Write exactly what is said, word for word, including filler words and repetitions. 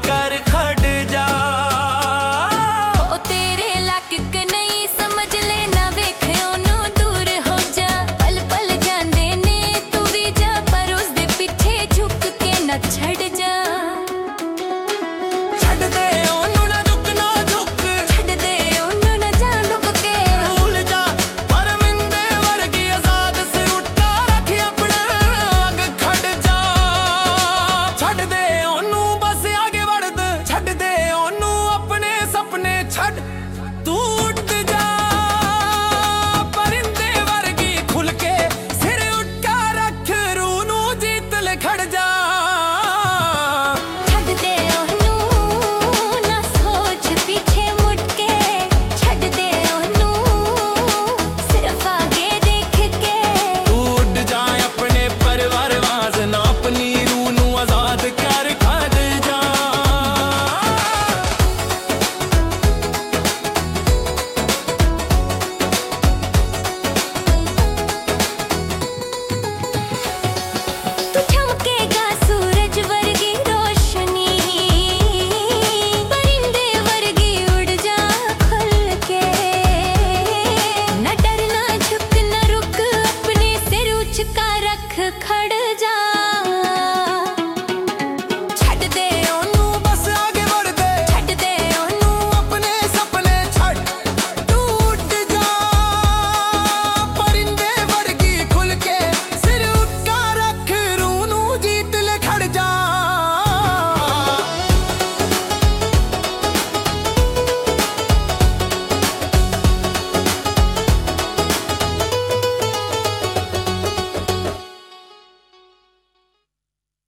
कर खड़ जा। ओ तेरे लायक नहीं समझ लेना, वेख ओनू दूर हो जा। पल पल जांदे ने तू भी जा, पर उसदे पीछे झुक के न छड़ जा। छड़ दे ओनू ना झुक ना झुक, छड़ दे ओनू ना जा लुक के। भूल जा पर मिंदे वर्गी आजाद सिर उठा रख अपना अग खड़ जा। छड़ दे ओनू बस आगे बढ़ दे, छड़ दे ओनू अपने सपने छड़ तू उठ जा। परिंदे वर्गी खुल के सिर उठा रख, रूह नू जीत ले खड़ जा। छड़ दे ओनू ना सोच पीछे मुड़ के, छड़ दे ओनू सिर्फ आगे देख के। तू उड़ जाए अपने परिवार वाज ना, अपनी रूह नू आजाद कर खड़ जा। तू चमकेगा सूरज वर्गी रोशनी, परिंदे वर्गी उड़ जा खुल के। न डरना झुक न रुक, अपने सिर ऊंचा रख खड़ जा।